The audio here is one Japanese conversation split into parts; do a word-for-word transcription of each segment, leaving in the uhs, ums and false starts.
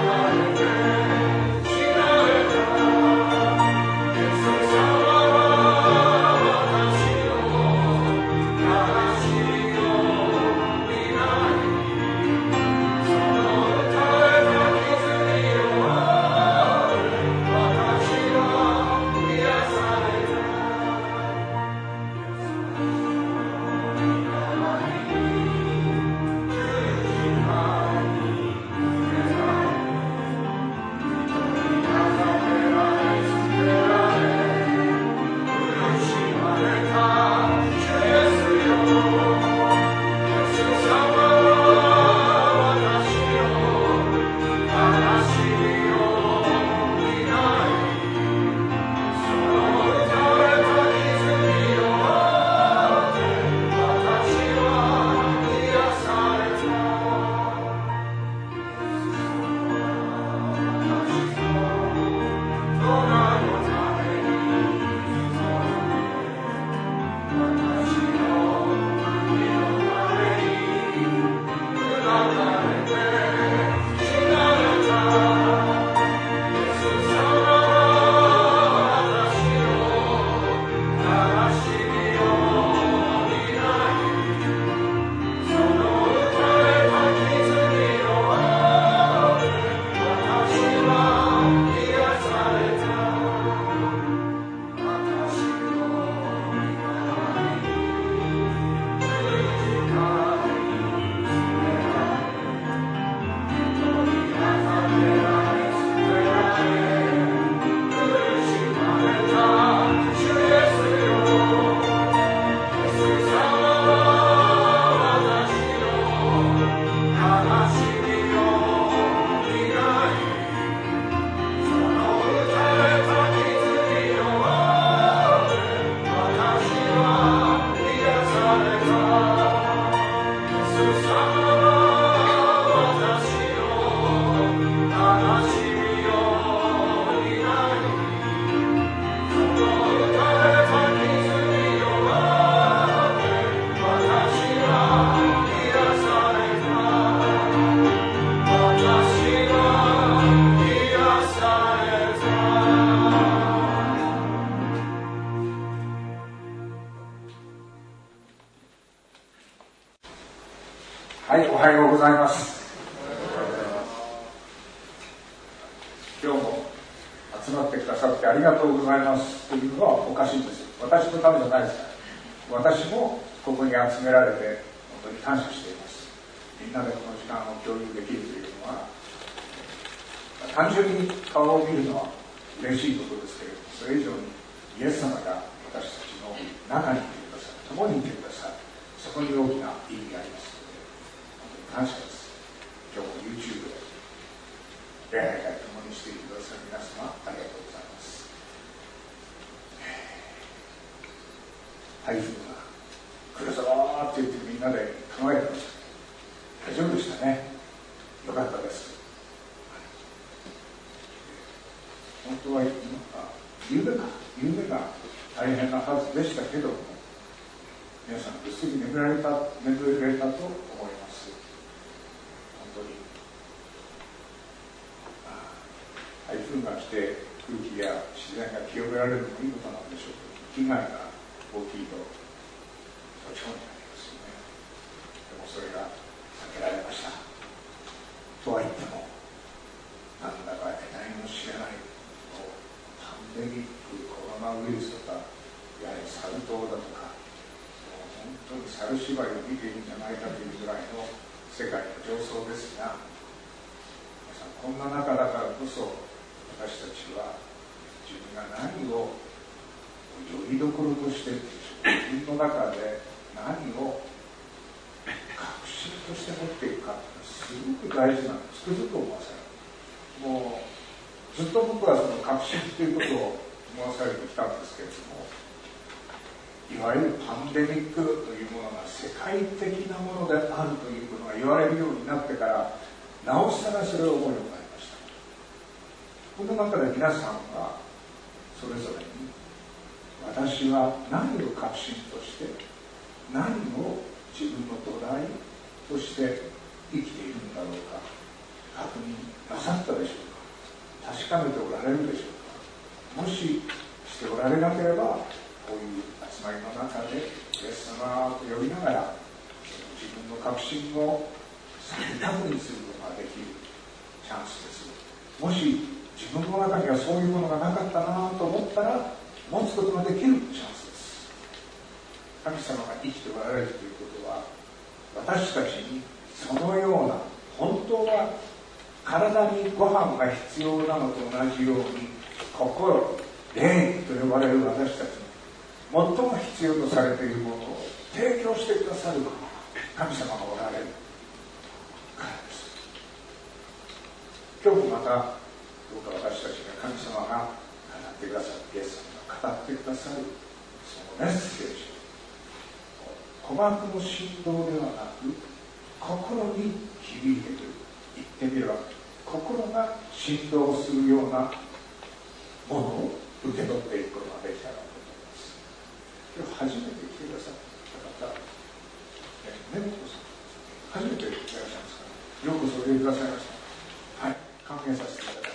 はい、おはようございます。今日も集まってくださってありがとうございますというのはおかしいんですよ。私のためじゃないですから。私もここに集められて本当に感謝しています。みんなでこの時間を共有できるというのは、単純に顔を見るのは嬉しいことですけれども、それ以上にイエス様が私たちの中にいてくださる、共にいてくださる、そこに大きな意味があります。感謝です。今日も YouTube で礼拝会共にしていてくださる皆様ありがとうございます。台風が来るぞーって言ってみんなで考えてました。大丈夫でしたね。よかったです。本当は夢が夢が大変なはずでしたけども、皆さんぐっすり眠られた眠れたと思います。本当に台風が来て空気や自然が清められるのもいいことなんでしょうけど、被害が大きいと落ち込んでなりますよね。でもそれが避けられました。とは言ってもなんだか得体の知れないパンデミック、コロナウイルスとか、やはりサル痘だとか、本当に猿芝居を見ているんじゃないかというぐらいの世界の上層ですが、皆さんこんな中だからこそ私たちは自分が何をよりどころとして自分の中で何を確信として持っていくかってすごく大事なんです。つくづく思わされる。もうずっと僕はその確信ということを思わされてきたんですけれども、いわゆるパンデミックというものが世界的なものであるということが言われるようになってから、なおさらそれを思うようになりました。この中で皆さんはそれぞれに、私は何を確信として何を自分の土台として生きているんだろうか、 確認なさったでしょうか。確かめておられるでしょうか。もししておられなければ、こういう集まりの中でイエス様と呼びながら自分の確信を再確認することができるチャンスです。もし自分の中にはそういうものがなかったなと思ったら、持つことができるチャンスです。神様が生きておられるということは、私たちにそのような、本当は体にご飯が必要なのと同じように、心、霊と呼ばれる私たちに最も必要とされているものを提供してくださる神様がおられるからです。今日もまたどうか私たちが神様が語ってくださる、イエス様が語ってくださるそのメッセージを鼓膜の振動ではなく心に響いてくる、言ってみれば心が振動するようなものを受け取っていくことができたらと思います。今日初めて来てくださった方、根本さん、初めていらっしゃいますから、ようこそおいでくださいました。はい、歓迎させていただきます。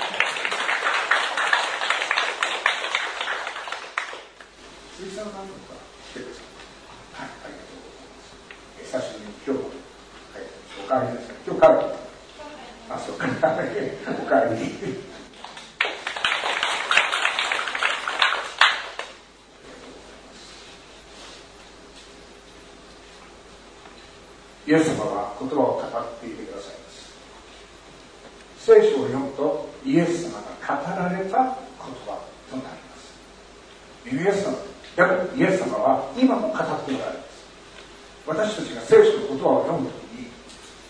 鈴木さん何度か来てください。はい、ありがとうございます。久しぶりに今日も、はい、お帰りですね。今日帰る。あ、そうか、お帰り。イエス様は言葉を語っていてくださいます。聖書を読むとイエス様が語られた言葉となります。イエス様、でもイエス様は今も語っておられます。私たちが聖書の言葉を読むときに、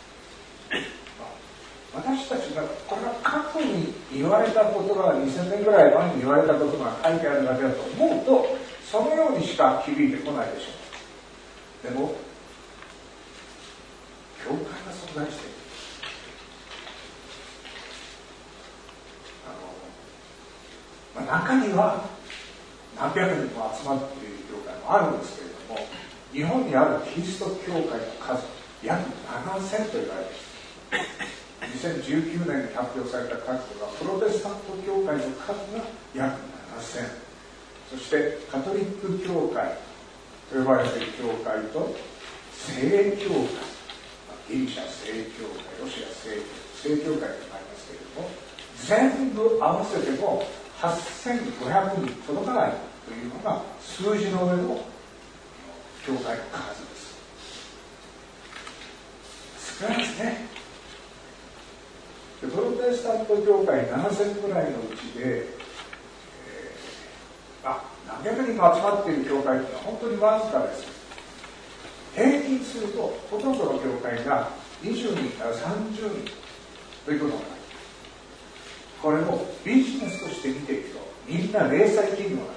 私たちがこれは過去に言われた言葉がにせんねんぐらい前に言われた言葉が書いてあるだけだと思うと、そのようにしか響いてこないでしょう。でも教会が存在している。あの、まあ、中には何百人も集まっている教会もあるんですけれども、日本にあるキリスト教会の数約ななせんと言われています。にせんじゅうきゅうねんに発表された数ではプロテスタント教会の数が約ななせん、そしてカトリック教会と呼ばれている教会と正教会、ギリシャ正教会、ロシア正教会、正教会とありますけれども、全部合わせてもはっせんごひゃくにん届かないというのが数字の上の教会の数です。少ないですね。でプロテスタント教会ななせんぐらいのうちで、えー、あ何百人も集まっている教会というのは本当にわずかです。平均するとほとんどの教会がにじゅうにんからさんじゅうにんということになる。これをビジネスとして見ていくとみんな零細企業なんです。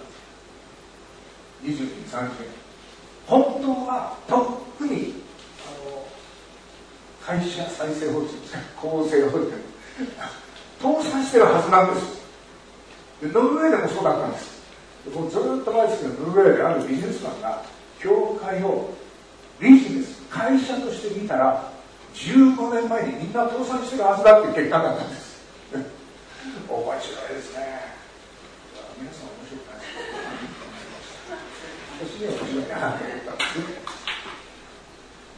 にじゅうにんさんじゅうにん、本当はとっくにあの会社再生法人、公正法人倒産してるはずなんです。でノルウェーでもそうだったんです。もうずっと前ですけど、ノルウェーであるビジネスマンが教会をビジネス、会社として見たらじゅうごねんまえにみんな倒産してるはずだっていう結果だったんです面白いですね。皆さん面白くないですか？私には面白いなと思ったんです。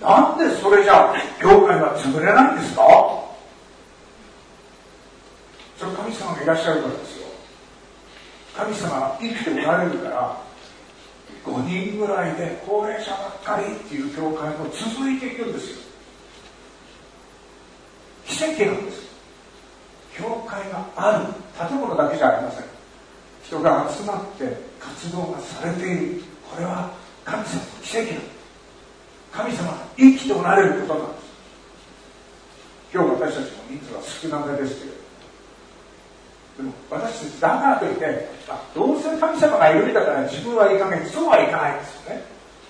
なんでそれじゃ業界は潰れないんですか？それ神様がいらっしゃるからですよ。神様が生きておられるからごにんぐらいで高齢者ばっかりっていう教会も続いていくんですよ。奇跡なんです。教会がある建物だけじゃありません。人が集まって活動がされている。これは神様の奇跡なんです。神様が生きておられることなんです。今日私たちの人数は少なめですけれど、でも私たちだからといってあどうせ神様がいるんだから自分はいかない、そうはいかないですよね。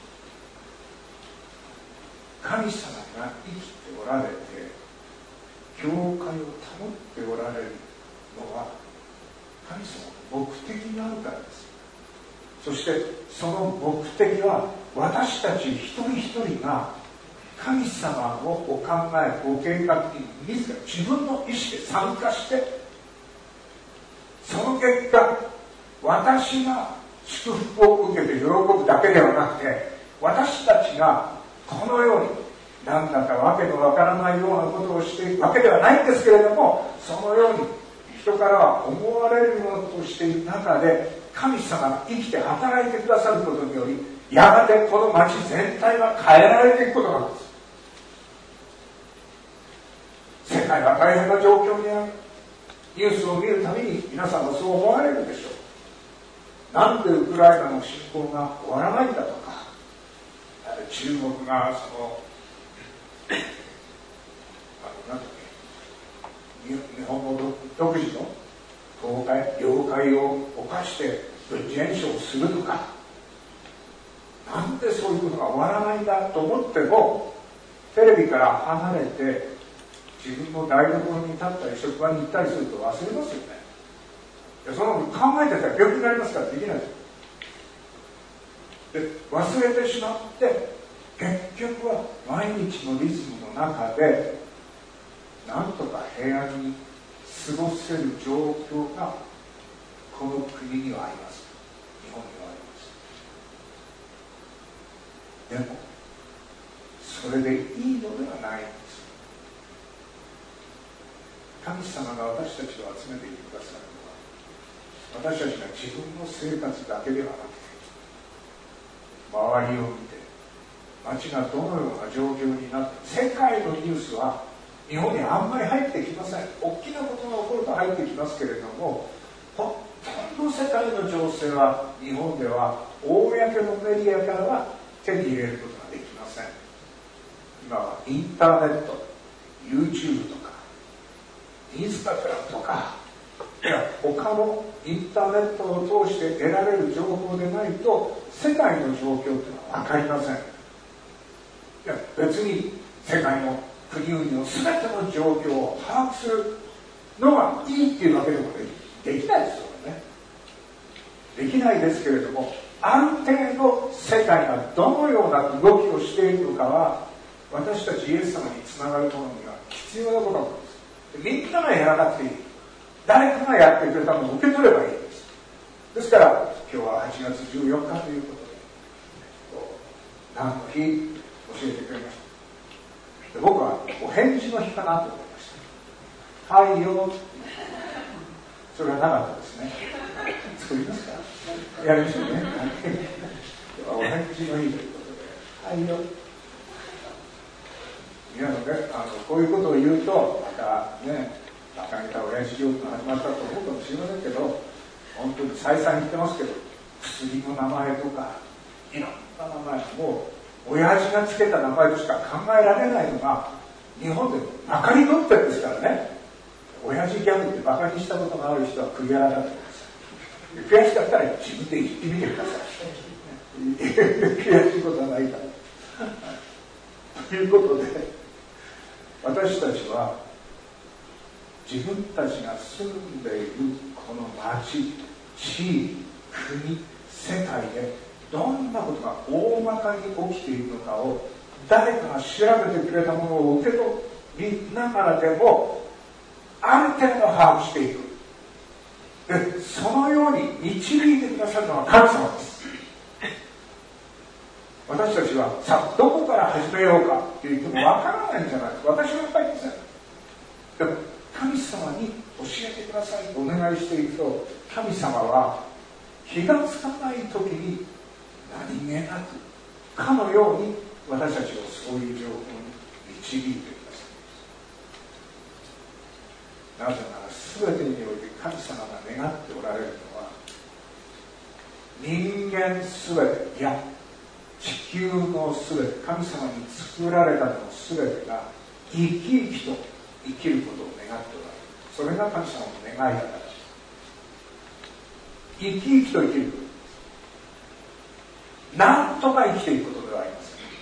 神様が生きておられて教会を保っておられるのは神様の目的があるからです。そしてその目的は私たち一人一人が神様のお考え、ご計画に自ら自分の意思で参加して、その結果、私が祝福を受けて喜ぶだけではなくて、私たちがこのように何だかわけのわからないようなことをしていくわけではないんですけれども、そのように人からは思われるようなことをしている中で、神様が生きて働いてくださることにより、やがてこの町全体は変えられていくことなんです。世界は大変な状況にある。ニュースを見るたびに皆さんはそう思われるでしょう。なんでウクライナの侵攻が終わらないんだとか、中国がそのあのなんだっけ、日本の独自の領海、領海を侵して軍事演習をするとか、なんでそういうことが終わらないんだと思っても、テレビから離れて自分の台所に立ったり職場に行ったりすると忘れますよね。その考えてたら病気になりますからできない。で、忘れてしまって、結局は毎日のリズムの中でなんとか平安に過ごせる状況がこの国にはあります。日本にはあります。でもそれでいいのではないんです。神様が私たちを集めていてくださるのは、私たちが自分の生活だけではなくて、周りを見て、街がどのような状況になって、世界のニュースは日本にあんまり入ってきません。大きなことが起こると入ってきますけれども、ほとんど世界の情勢は日本では公のメディアからは手に入れることができません。今はインターネット、 YouTube とかインスタグラムとか、いや他のインターネットを通して得られる情報でないと世界の状況というのは分かりません。いや別に世界の国々の全ての状況を把握するのがいいっていうわけでもでき、できないですよね。できないですけれども、ある程度世界がどのような動きをしているのかは、私たちイエス様につながるものには必要なことなんです。みんながやらなくていい。誰かがやってくれたものを受け取ればいいんです。ですから今日ははちがつじゅうよっかということで、何の日教えてくれました。で僕はお返事の日かなと思いました。はいよ。それはなかったですね。作りますか。やりましょうね。今日はお返事の日ということで、はいよ。皆さんね、あのこういうことを言うとまたね、馬鹿げた親父ジョークが始まったと思うかもしれませんけど、本当に再三言ってますけど、薬の名前とかいろんな名前、もう親父がつけた名前としか考えられないのが日本でまかり取ってるんですからね。親父ギャグってバカにしたことがある人は悔やらなくてください。悔しかったら自分で言ってみてください。悔しいことはないから。ということで、私たちは自分たちが住んでいるこの町、地域、国、世界でどんなことが大まかに起きているのかを誰かが調べてくれたものを受け取りながらでもある程度把握していく。で、そのように導いてくださるのは神様です。私たちはさあどこから始めようかって言ってもわからないんじゃないですか。私は分かりません。でも神様に教えてくださいとお願いしていくと、神様は気がつかない時に何気なくかのように私たちをそういう状況に導いてください。なぜなら全てにおいて神様が願っておられるのは、人間全て、いや地球の全て、神様に作られたの全てが生き生きと生きることを願っておられる。それが神様の願いだから。生き生きと生きる。なんとか生きていくことではありま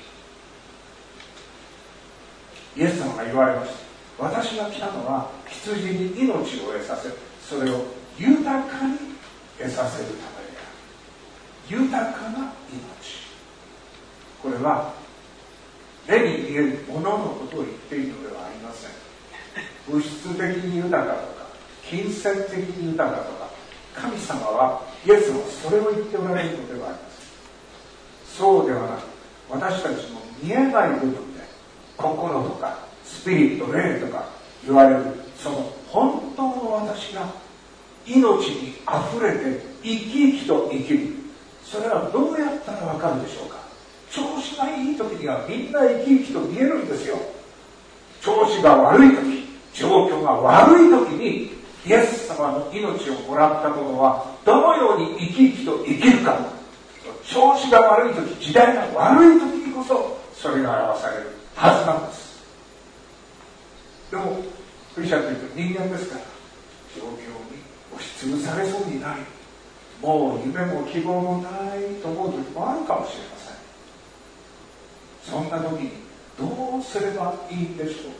せん。イエス様が言われました。私が来たのは羊に命を得させ、それを豊かに得させるためである。豊かな命。これは目に見えるもののことを言っているのではありません。物質的に豊かとか金銭的に豊かとか、神様はイエスはそれを言っておられるのではありません。そうではなく、私たちの見えない部分で心とかスピリット、霊とか言われるその本当の私が命にあふれて生き生きと生きる。それはどうやったらわかるでしょうか。調子がいい時にはみんな生き生きと見えるんですよ。調子が悪い時、状況が悪い時にイエス様の命をもらった者はどのように生き生きと生きるか。調子が悪い時、時代が悪い時にこそそれが表されるはずなんです。でもクリスチャンというと人間ですから、状況に押しつぶされそうになり、もう夢も希望もないと思う時もあるかもしれません。そんな時にどうすればいいんでしょ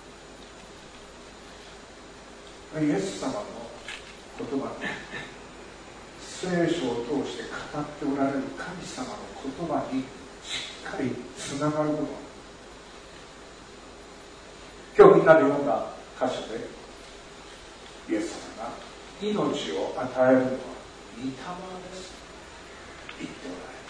うか。イエス様の言葉に、聖書を通して語っておられる神様の言葉にしっかりつながること。今日みんなで読んだ箇所でイエス様が命を与えるのは御霊です言っておられる。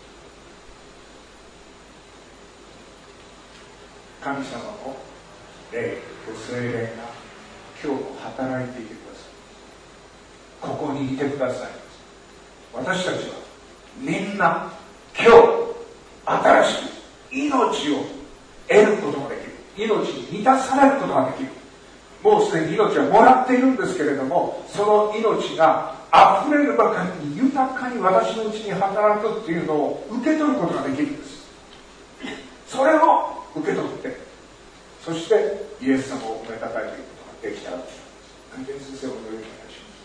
神様の霊、ご聖霊が今日も働いていてください。ここにいてください。私たちはみんな今日新しく命を得ることができる。命に満たされることができる。もうすでに命はもらっているんですけれども、その命が溢れるばかりに豊かに私のうちに働くっていうのを受け取ることができるんです。それを受け取って、そしてイエス様を褒めたたえていくことができたらと思います。先生をお願いします。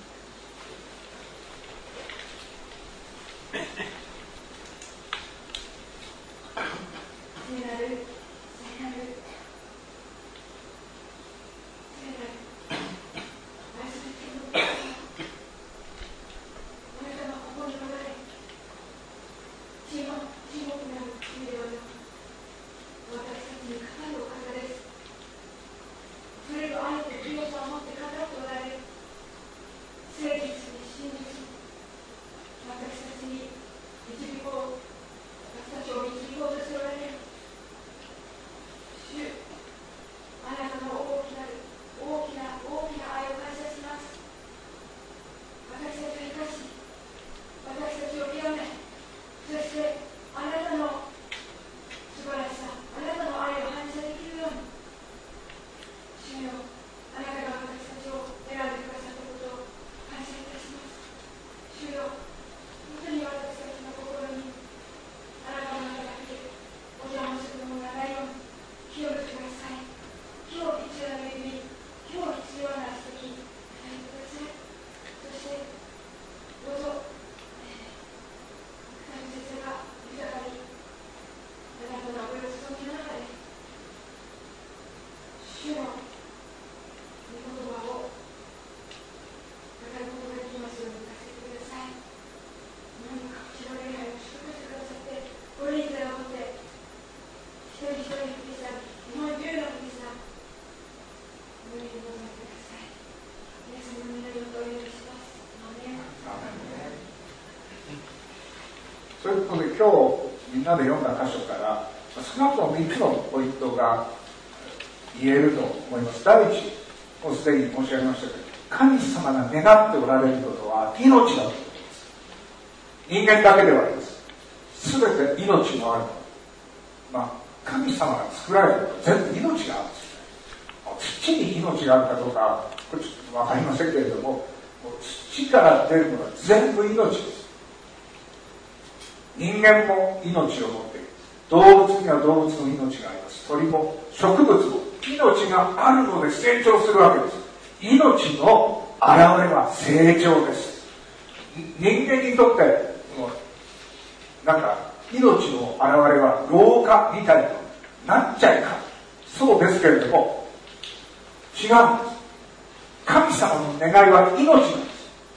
そういうことで今日みんなで読んだ箇所から少なくともみっつのポイントが言えると思います。第一、もうすでに申し上げましたけど、神様が願っておられることは命だということです。人間だけではあります。すべて命のあるもの、まあ、神様が作られたこと全部命があるんです。土に命があるかどうかこれちょっと分かりませんけれども、土から出るものは全部命です。人間も命を持っている。動物には動物の命があります。鳥も植物も命があるので成長するわけです。命の現れは成長です。人間にとってなんか命の現れは老化みたいになっちゃいか、そうですけれども違うんです。神様の願いは命なんです。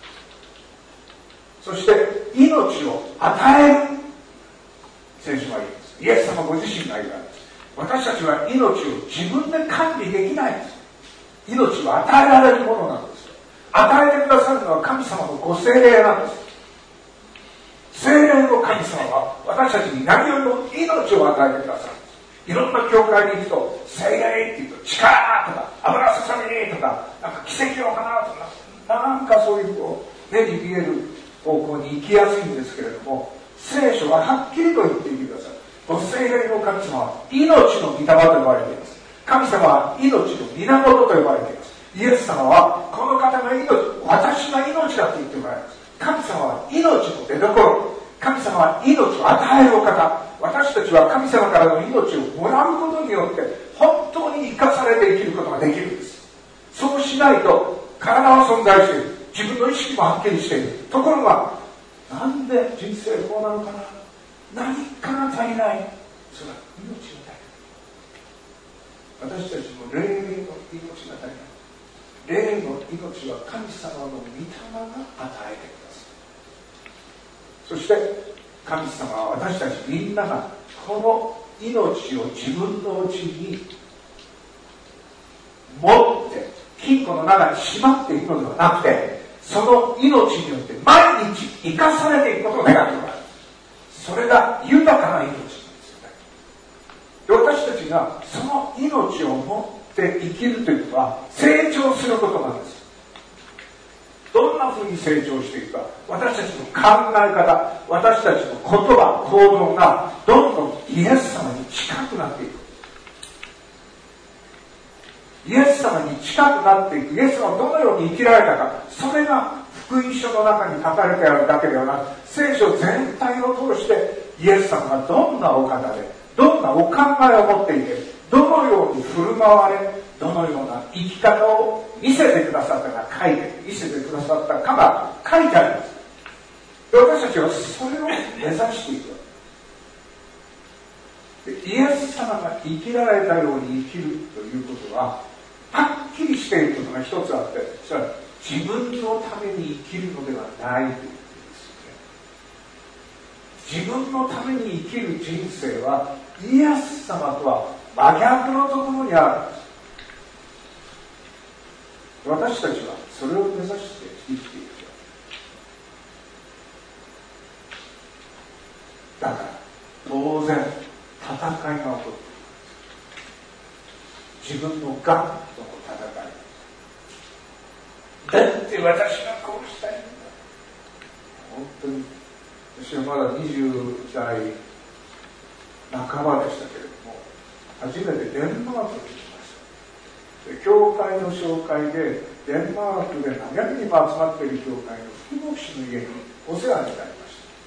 そして命を与える聖書は言います。イエス様ご自身が言われます。 私たちは命を自分で管理できないんです。命は与えられるものなんです。与えてくださるのは神様のご聖霊なんです。聖霊の神様は私たちに何よりも命を与えてくださるんです。いろんな教会に行くと聖霊って言うと力とか油注ぎとかなんか奇跡を放うとかなんかそういうこう目に見える方向に行きやすいんですけれども、聖書ははっきりと言っていてください。ご聖霊の神様は命の御霊と呼ばれています。神様は命の源と呼ばれています。イエス様はこの方が命、私が命だと言っておられます。神様は命の出所、神様は命を与えるお方。私たちは神様からの命をもらうことによって本当に生かされて生きることができるんです。そうしないと体は存在している、自分の意識もはっきりしている。ところがなんで人生こうなのかな、何かが足りない。それは命が足りない。私たちの霊の命が足りない。霊の命は神様の御霊が与えてください。そして神様は私たちみんながこの命を自分のうちに持って金庫の中にしまっていくのではなくて、その命によって毎日生かされていくことを願っておられる。それが豊かな命なんですよね。で、私たちがその命を持って生きるということは成長することなんです。どんなふうに成長していくか、私たちの考え方、私たちの言葉、行動がどんどんイエス様に近くなっていく。イエス様に近くなっていく。イエス様はどのように生きられたか、それが福音書の中に書かれてあるだけではなく、聖書全体を通してイエス様がどんなお方で、どんなお考えを持っていて、どのように振る舞われ、どのような生き方を見せてくださったか書いて、見せてくださったかが書いてあります。で、私たちはそれを目指していく。で、イエス様が生きられたように生きるということははっきりしていることが一つあって、それは自分のために生きるのではないということですよね。自分のために生きる人生はイエス様とは真逆のところにあるんです。私たちはそれを目指して生きていく。だから当然戦いが起こる。自分のがんとの戦い。だって私がこうしたいんだ。本当に私はまだにじゅう代半ばでしたけれども、初めてデンマークに行きました。で、教会の紹介でデンマークで何百人も集まっている教会の副牧師の家にお世話になりました。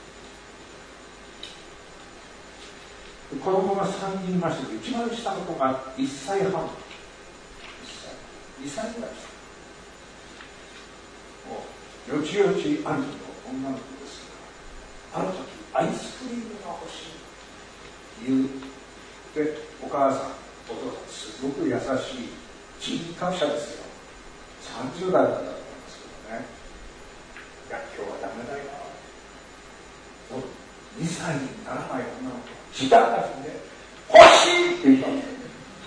子供がさんにんいましたけど、一番下の子がいっさいはん、いっさい、にさいぐらいでした。よちよちあるの女の子ですが、ある時アイスクリームが欲しい言う。で、お母さん、お父さん、すごく優しい人格者ですよ。さんじゅう代だったと思いますけどね。いや、今日はダメだよ。にさいにならない女の子、時短だしね、欲しいって言ったんですよ。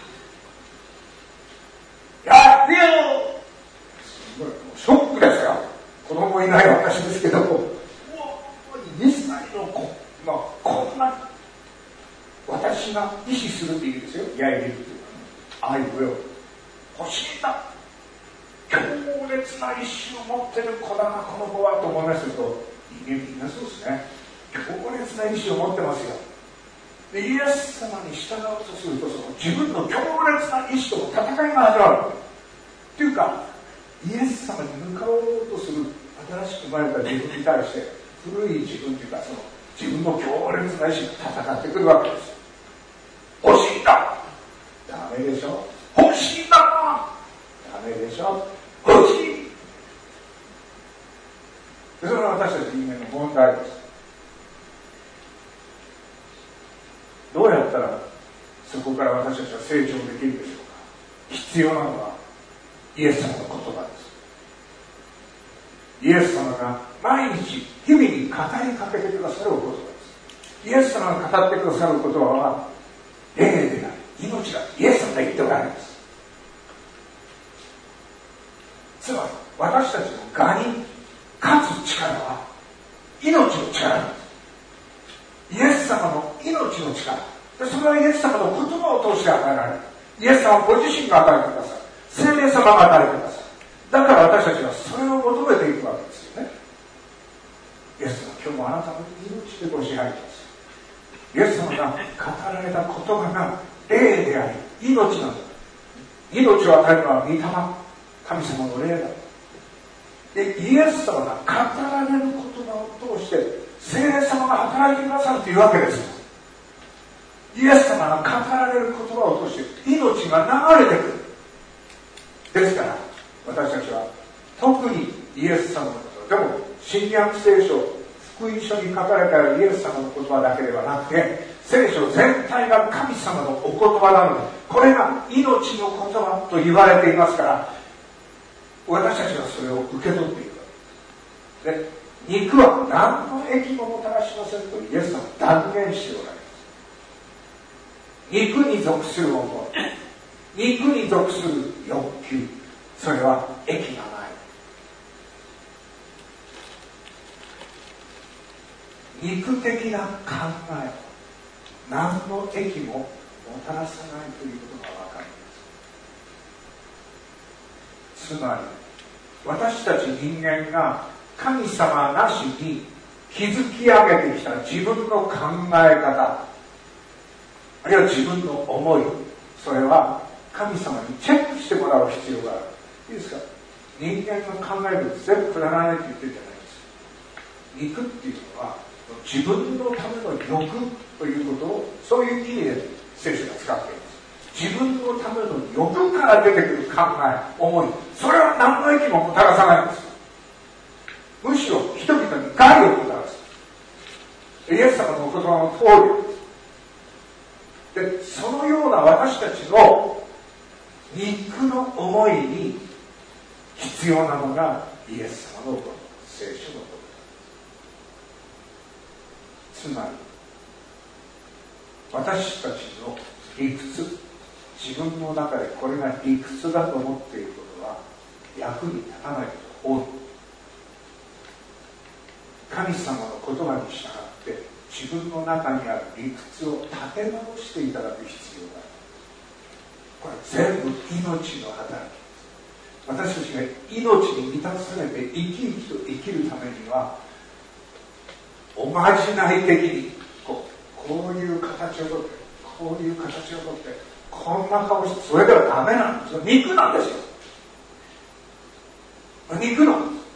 やってよ。すごい、もうショックですよ。子供いない私ですけども、にさいの子、まあ、こんな私が意思するっていうんですよ。やいるっていうか、愛を欲しいんだ。強烈な意志を持ってる子だな、この子はと思いますけど、人間みんなそうですね。強烈な意志を持ってますよ。で、イエス様に従おうとすると、その自分の強烈な意志との戦いが始まる。っていうか、イエス様に向かおうとする新しく生まれた自分に対して、古い自分というか、その自分の強烈な意志が戦ってくるわけです。欲しいんだ。ダメでしょ。欲しいんだ。ダメでしょ。欲しい。それは私たち人間の問題です。どうやったらそこから私たちは成長できるでしょうか。必要なのはイエス様の言葉です。イエス様が毎日日々に語りかけてくださるお言葉です。イエス様が語ってくださる言葉は霊であり命がイエス様で言っておられるんです。つまり私たちの我に勝つ力は命の力なんです。イエス様の命の力で、それはイエス様の言葉を通して与えられる。イエス様ご自身が与えてください。聖霊様が与えてください。だから私たちはそれを求めていくわけですよね。イエス様、今日もあなたの命でご支配です。イエス様が語られた言葉が霊であり命なんだ。命を与えるのは御霊、神様の霊だ。で、イエス様が語られる言葉を通して聖霊様が働いてくださるというわけです。イエス様が語られる言葉を通して命が流れてくる。ですから私たちは特にイエス様のことでも新約聖書福音書に書かれたイエス様の言葉だけではなくて聖書全体が神様のお言葉なので、これが命の言葉と言われていますから、私たちはそれを受け取っていくわけです。で、肉は何の益ももたらしませんとイエス様は断言しておられます。肉に属する思い、肉に属する欲求、それは益がない。肉的な考え、何の益ももたらさないということが分かります。つまり私たち人間が神様なしに築き上げてきた自分の考え方、あるいは自分の思い、それは神様にチェックしてもらう必要がある。いいですか？人間の考える全部くだらないって言ってるじゃないですか。肉っていうのは自分のための欲ということを、そういう意味で聖書が使っています。自分のための欲から出てくる考え、思い、それは何の益ももたらさないんです。むしろ人々に害をもたらす。イエス様のお言葉の通りで、そのような私たちの肉の思いに必要なのがイエス様のお言葉、聖書のお言葉。つまり私たちの理屈、自分の中でこれが理屈だと思っていることは役に立たないことが多い。神様の言葉に従って自分の中にある理屈を立て直していただく必要がある。これ全部命の働き。私たちが命に満たされて生き生きと生きるためには、おまじない的にこう、こういう形をとって、こういう形をとって、こんな顔して、それではダメなんですよ。肉なんですよ。肉なんです。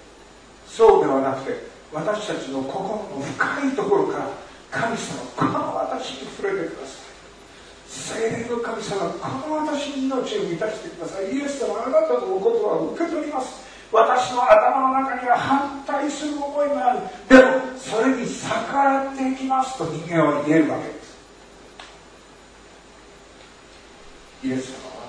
そうではなくて、私たちの心の深いところから神様、この私に触れてください。聖霊の神様、この私に命を満たしてください。イエス様、あなたのお言葉を受け取ります。私の頭の中には反対する思いがある。でもそれに逆らっていきますと人間は言えるわけです。イエス様は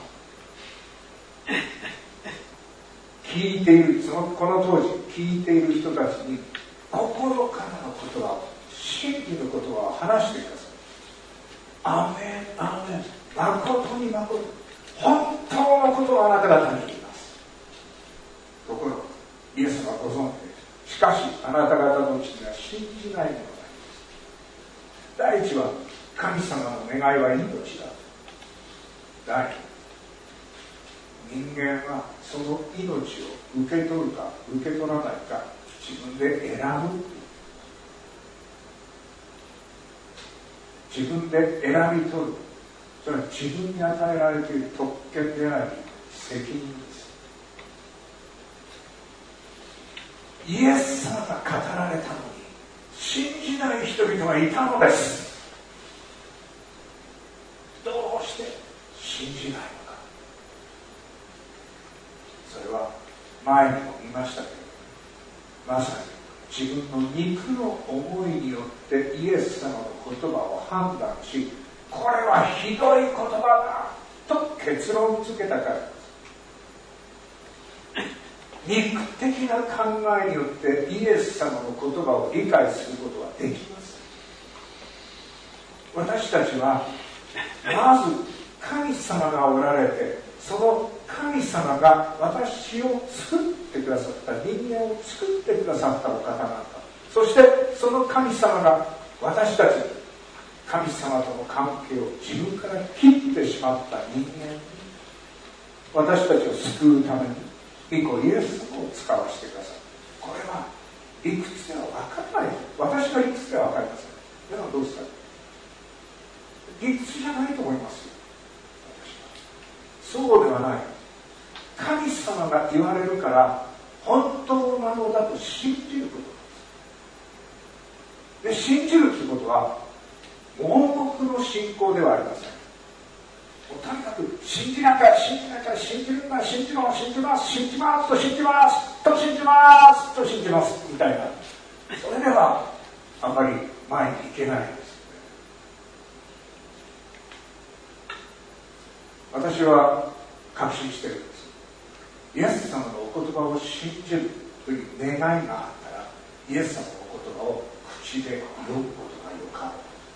聞いている、そのこの当時聞いている人たちに心からの言葉を、真理の言葉を話してください。アメン、アメン、誠に誠、本当のことをあなた方に言います。ところがイエス様はご存知です。しかしあなた方のうちには信じないものがあります。第一は神様の願いは命だ。第二、人間はその命を受け取るか受け取らないか自分で選ぶ。自分で選び取る。それは自分に与えられている特権であり責任です。イエス様が語られたのに信じない人々がいたのです。どうして信じないのか。それは前にも見ましたけど、まさに自分の肉の思いによってイエス様の言葉を判断し、これはひどい言葉だと結論付けたからです。肉的な考えによってイエス様の言葉を理解することはできます。私たちはまず神様がおられて、その神様が私を作ってくださった、人間を作ってくださったお方なんだ。そしてその神様が私たち神様との関係を自分から切ってしまった人間に、私たちを救うために御子イエス様を使わせてください。これは理屈では分からない。私が理屈では分かりません。でもどうですか。理屈じゃないと思いますよ。私はそうではない。神様が言われるから本当なのだと信じることです。で、信じるということは盲目の信仰ではありません。もうとにかく信じなきゃ信じなきゃ信じるんだ、信じろ、信じます、信じますと信じますと信じますと信じますみたいな、それではあんまり前に行けないんです。私は確信してるんです。イエス様のお言葉を信じるという願いがあったら、イエス様のお言葉を口で読むことがよかろ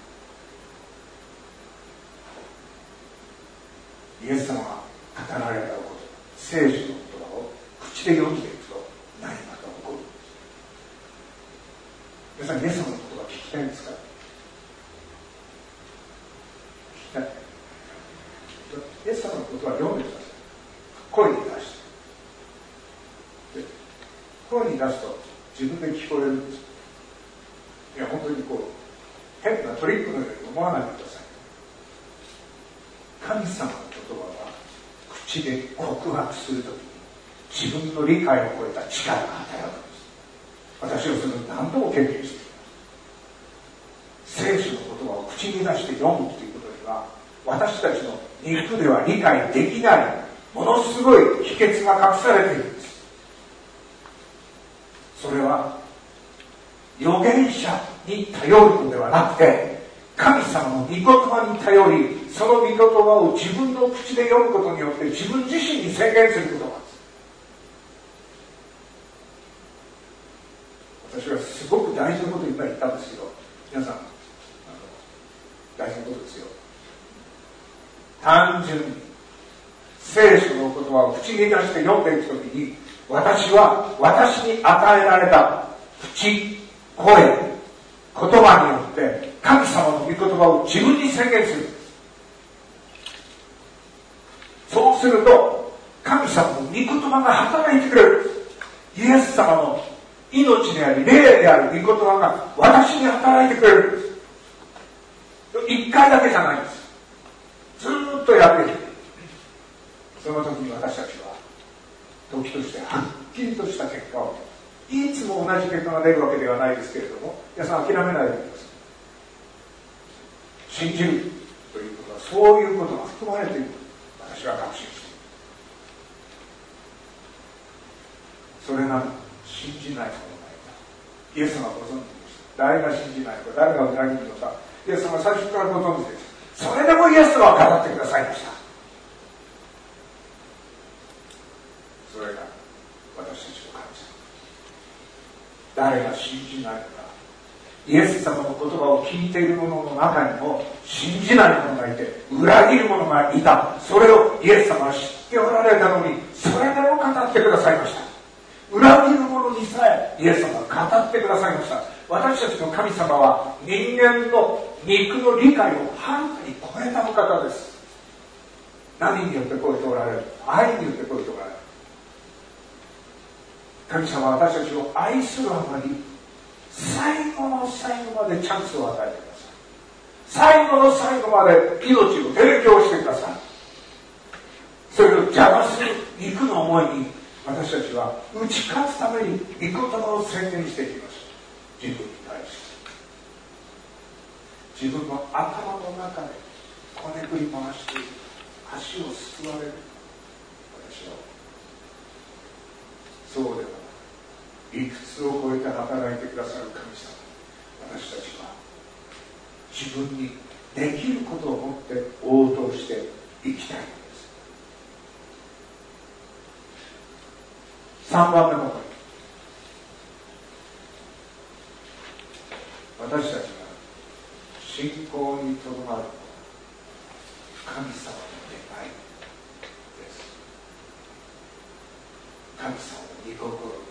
う。イエス様が語られたお言葉、聖書の言葉を口で読んでいくと何かが起こるんです。皆さん、イエス様の言葉聞きたいんですか？聞きたい。イエス様の言葉を読んでください。声に出して。で、声に出すと自分で聞こえるんです。いや、本当にこう変なトリックのように思わないでください。神様の言葉は口で告白するときに自分の理解を超えた力が働くんです。私はそれを何度も経験しています。聖書の言葉を口に出して読むということには、私たちの肉では理解できないものすごい秘訣が隠されているんです。それは預言者に頼るのではなくて、神様の御言葉に頼り、その御言葉を自分の口で読むことによって自分自身に宣言することなんです。私はすごく大事なことを今言ったんですけど、皆さん、あの大事なことですよ。単純に聖書の言葉を口に出して読んでいくときに、私は私に与えられた口、声、言葉によって神様の御言葉を自分に宣言する。そうすると神様の御言葉が働いてくれる。イエス様の命であり霊である御言葉が私に働いてくれる。一回だけじゃないんです。ずーっとやっている。その時に私たちは時としてはっきりとした結果を、いつも同じ結果が出るわけではないですけれども、皆さん諦めないでください。信じるということはそういうことが含まれていると私は確信している。それなのに信じない者がいた。イエス様はご存知でした。誰が信じないか、誰が裏切るのか、イエス様は最初からご存知でした。それでもイエスは語ってくださいました。それが私たちの神様。誰が信じないのか。イエス様の言葉を聞いている者の中にも信じない者がいて、裏切る者がいた。それをイエス様は知っておられたのに、それでも語ってくださいました。裏切る者にさえイエス様は語ってくださいました。私たちの神様は人間の肉の理解をはるかに超えたお方です。何によって超えておられる？愛によって超えておられる。神様は私たちを愛するあまり、最後の最後までチャンスを与えてください。最後の最後まで命を提供してください。それを邪魔する肉の思いに私たちは打ち勝つために御言葉を宣言していきましょう。自分に対して自分の頭の中でこねくり回している、足をすくわれる私はそうではない。理屈を超えて働いてくださる神様、私たちは自分にできることを持って応答していきたいのです。さんばんめのこと、私たちが信仰にとどまるのは神様の神様の御心です。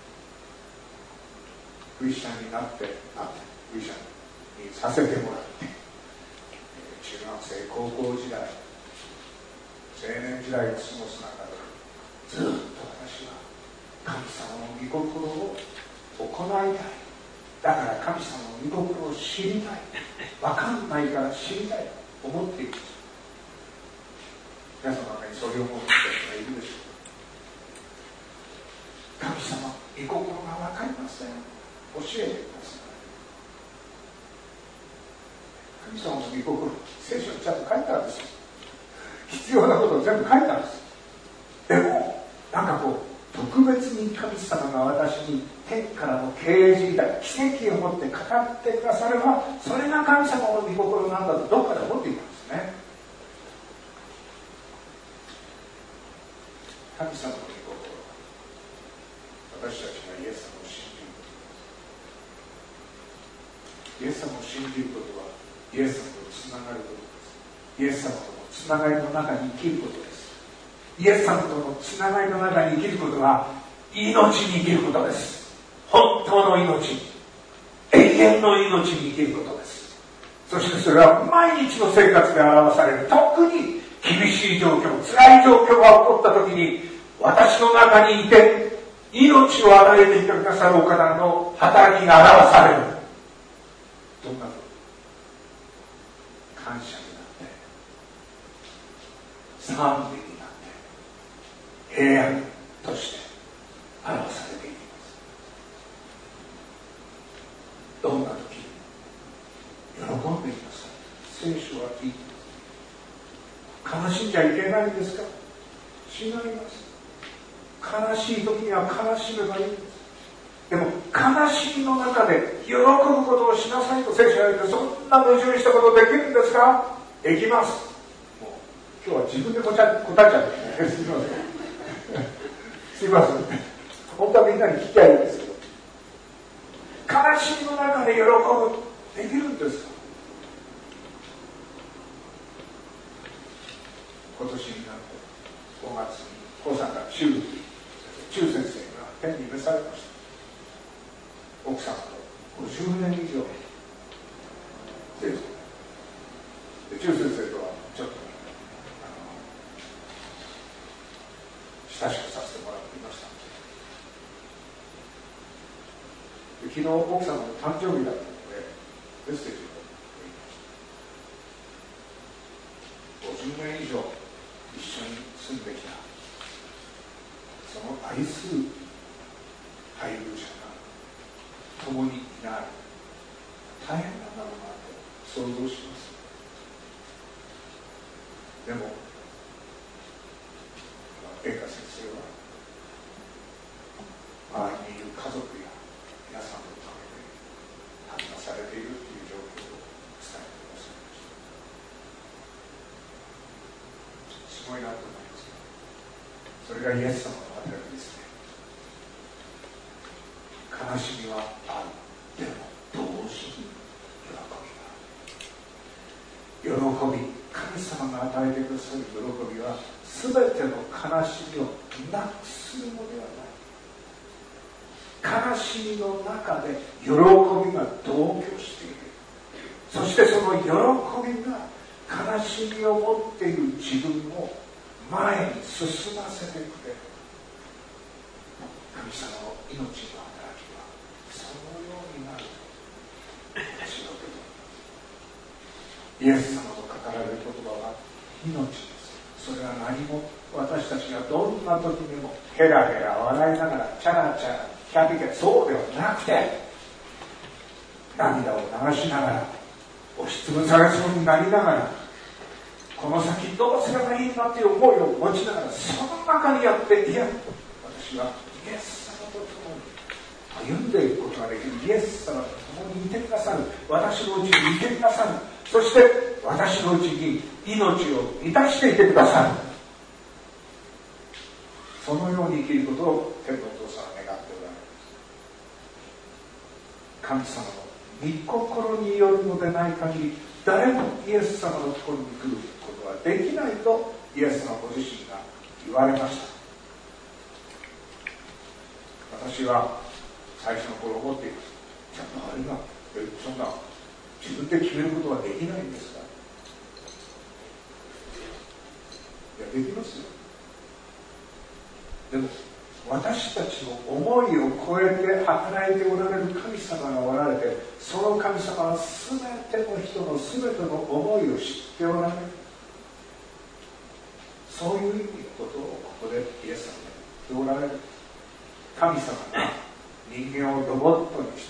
クリスチャンになってあクリスチャンにさせてもらって、中学生高校時代青年時代を過ごす中でずっと私は神様の御心を行いたい。だから神様の御心を知りたい。分かんないから知りたいと思っています。皆様の中にそういう思う人がいるでしょうか。神様御心が分かりません。教えてください。神様の御心、聖書にちゃんと書いてあるんですよ。必要なことを全部書いてあるんです。でもなんかこう特別に神様が私に天からの啓示みたいな奇跡を持って語ってくだされば、それが神様の御心なんだとどっかで思っていたんですね。神様の御心、私たちがイエス様を信じること、イエス様を信じることはイエス様とつながることです。イエス様とのつながりの中に生きることです。イエス様とのつながりの中に生きることは命に生きることです。本当の命、永遠の命に生きることです。そしてそれは毎日の生活で表される。特に厳しい状況、辛い状況が起こった時に私の中にいて命を与えていてくださるお方の働きが表される。どんなこと？感謝になって賛美になって平安として表されていきます。どんな時喜んでいますか？聖書は聞いてます。悲しんじゃいけないんですか？違います。悲しい時には悲しめばいいんです。でも悲しみの中で喜ぶことをしなさいと聖書は言って、そんな矛盾したことできるんですか？できます。もう今日は自分で答えちゃってすみませんすみません本当はみんなに聞きたいんですけど、悲しみの中で喜ぶできるんですか？今年になってごがつに高坂中中先生が天に召されました。奥さんとごじゅうねん以上で中先生とはちょっと親しくさせてもらっていました。で昨日奥さんの誕生日だったのでメッセージを送りました。ごじゅうねん以上一緒に住んできたその愛する配偶者が共にいない、大変なんだろうなと想像します。でも栄華先生は周りにいる家族や皆さんのために励まされているという状況を伝えてくださいました。すごいなと思います。それがイエス様の働きですね。悲しみはある。でも同時に喜びがある。喜び、神様が与えてくださる喜びは全ての悲しみをなくすものではない。悲しみの中で喜びが同居している。そしてその喜びが悲しみを持っている自分を前に進ませてくれる。神様の命の働きはそのようになると私は受け止めます。イエス様の語られる言葉は命です。それは何も私たちがどんな時にもヘラヘラ笑いながらチャラチャラキャピキャそうではなくて、涙を流しながら押しつぶされそうになりながら、この先どうすればいいんだという思いを持ちながら、その中にやって、いや私はイエス様と共に歩んでいくことができる。イエス様と共にいてくださる。私のうちにいてくださる。そして私のうちに命を満たしていてくださる。そのように生きることを天のお父さんは願っておられます。神様の御心によるのでない限り、誰もイエス様のところに来ることはできないとイエス様ご自身が言われました。 私は最初の頃思っています。じゃあ周りがそんな自分で決めることはできないんですか。いや、できますよ。でも私たちの思いを超えて働いておられる神様がおられて、その神様は全ての人の全ての思いを知っておられる。そういう意味のことをここでイエス様が言っておられる。神様が人間をロボットにして、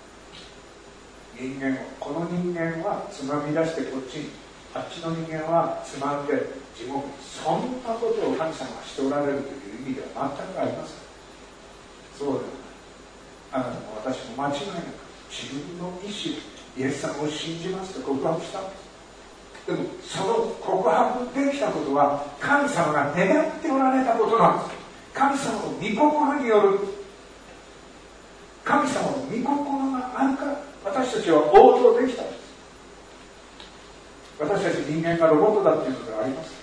人間をこの人間はつまみ出してこっちに、あっちの人間はつまんで地獄に、そんなことを神様がしておられるという意味では全くありません。そうではない。あなたも私も間違いなく自分の意志でイエス様を信じますと告白したんです。でもその告白できたことは神様が願っておられたことなんです。神様の御心による、神様の御心があるから私たちは応答できたんです。私たち人間がロボットだっていうのではありません。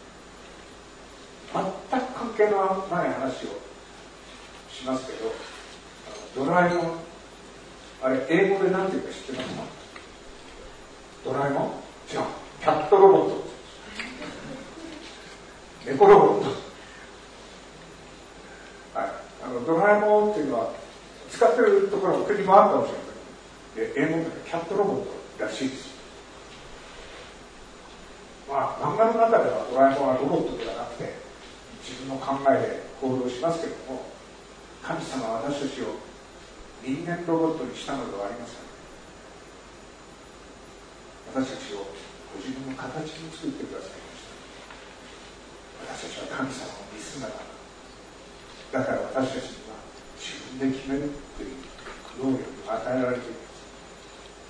全く関係のない話をしますけど、ドラえもん、あれ英語で何て言うか知ってますか。ドラえもん、違う、キャットロボット、猫ロボット、はい、あのドラえもんっていうのは使ってるところ国もあるかもしれない。で英語でキャットロボットらしいです。まあ漫画の中ではドラえもんはロボットではなくて自分の考えで行動しますけども、神様は私たちを人間ロボットにしたのではありません。私たちをご自分の形に作ってくださいました。私たちは神様の見姿だから、私たちには自分で決めるという能力が与えられています。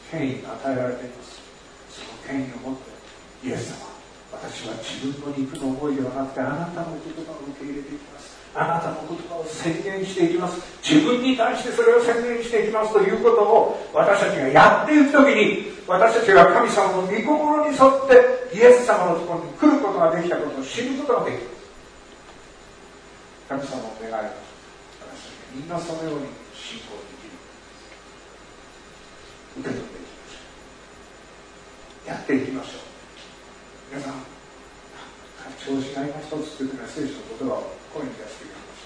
権威が与えられています。その権威を持ってイエス様、私は自分の肉の思いではなくてあなたの言葉を受け入れていきます。あなたの言葉を宣言していきます。自分に対してそれを宣言していきますということを私たちがやっていくときに、私たちが神様の御心に沿ってイエス様のところに来ることができたことを知ることができます。神様の願いは私たちみんなそのように信仰できる。受け取っていきましょう。やっていきましょう。皆さん、調子が今一つというのは聖書の言葉を声に出していきまし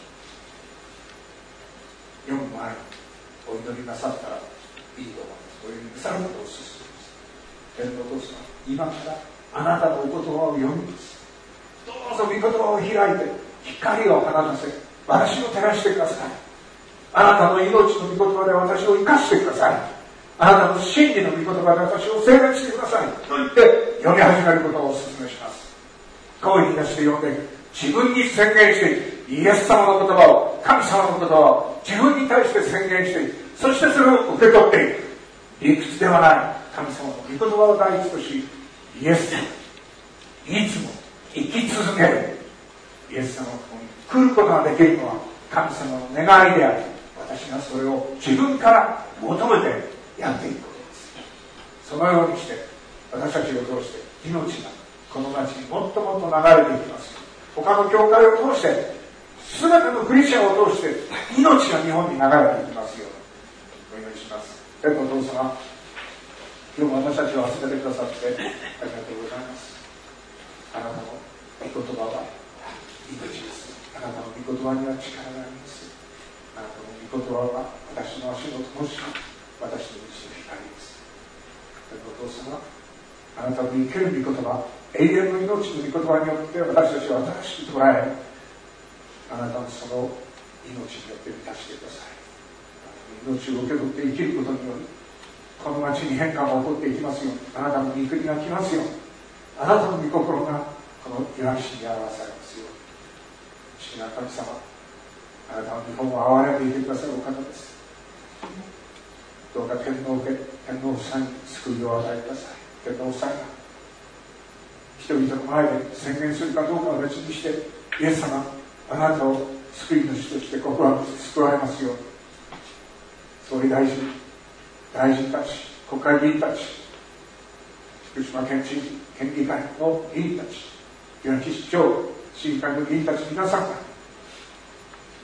ょう。読む前にお祈りなさったらいいと思います。お祈りなさることをお勧めです。天のお父様、今からあなたのお言葉を読みます。どうぞ御言葉を開いて光を放たせ、私を照らしてください。あなたの命の御言葉で私を生かしてください。あなたの真理の御言葉で私を聖霊してくださいと言って読み始めることをお勧めします。声に出して読んで自分に宣言してイエス様の言葉を、神様の言葉を自分に対して宣言して、そしてそれを受け取っていく。理屈ではない神様の御言葉を第一とし、イエス様いつも生き続けるイエス様のところに来ることができるのは神様の願いであり、私がそれを自分から求めてやっていくことです。そのようにして私たちを通して命がこの町にもっともっと流れていきます。他の教会を通して全てのクリスチャンを通して命が日本に流れていきますようにお祈りします。天のお父様、今日も私たちを集めてくださってありがとうございます。あなたの御言葉は命です。あなたの御言葉には力があります。あなたの御言葉は私の足の灯し、私の道の光です。天のお父様、あなたの生ける御言葉、永遠の命の御言葉によって私たちは新しく捉え、あなたのその命によって満たしてください。命を受け取って生きることにより、この町に変化が起こっていきますように、あなたの御国が来ますように、あなたの御心がこのいわき市に表されますように。父なる神様、あなたは日本を憐れんでいてくださるお方です。どうか天皇家、天皇夫妻に救いを与えてください。天皇夫妻が人々の前で宣言するかどうかは別にして、イエス様、あなたを救い主として告白して救われますように。総理大臣、大臣たち、国会議員たち、福島県知事、県議会の議員たち、いわき市長、市議会の議員たち皆さんが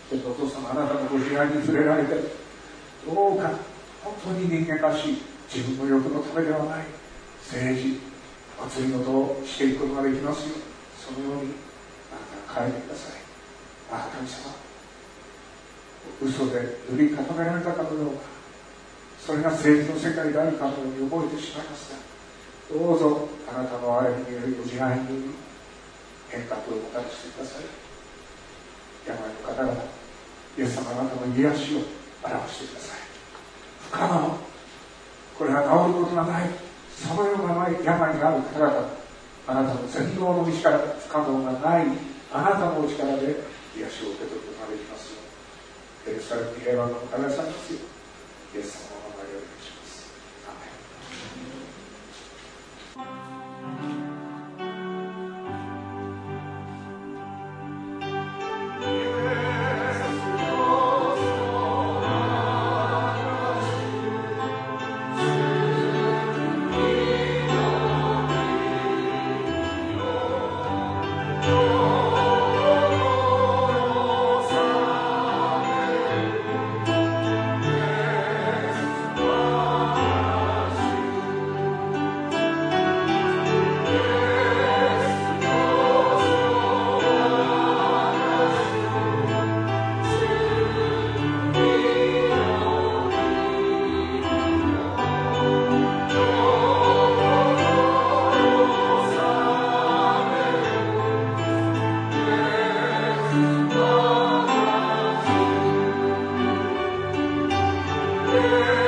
そしてお父様、あなたのご自愛に触れられて、どうか本当に人間らしい、自分の欲のためではない政治、祭りごとをしていくことができますよ。そのようにあなたが変えてください。ああ、神様、嘘で塗り固められたかのようか、それが政治の世界であるかのように覚えてしまいますが、どうぞあなたの愛によるご自愛による変革をもたらしてください。病の方々、イエス様、あなたの癒しを表してください。不可能、これが治ることがない、そのような病がある方々、あなたの全能の道から不可能がない、あなたのお力で癒しを受け取ることができますよう、エルサレムに平和がもたらされますよう、イエス様のお名前でお願いします。アーメン。 Yeah.